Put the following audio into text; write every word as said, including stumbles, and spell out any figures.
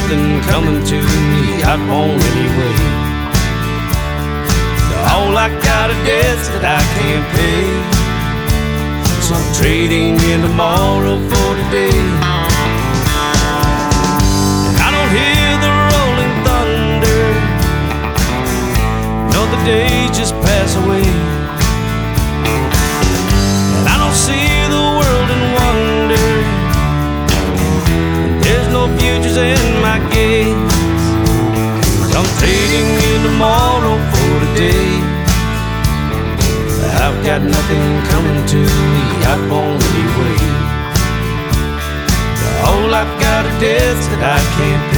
nothing coming to me I won't anyway. All I got are debts that I can't pay, so I'm trading in tomorrow for today. And I don't hear the rolling thunder, no, the days just pass away. And I don't see the world in wonder, there's no futures in my gaze. I'm trading in tomorrow for today. I've got nothing coming to me I won't anyway. All I've got are debts that I can't pay.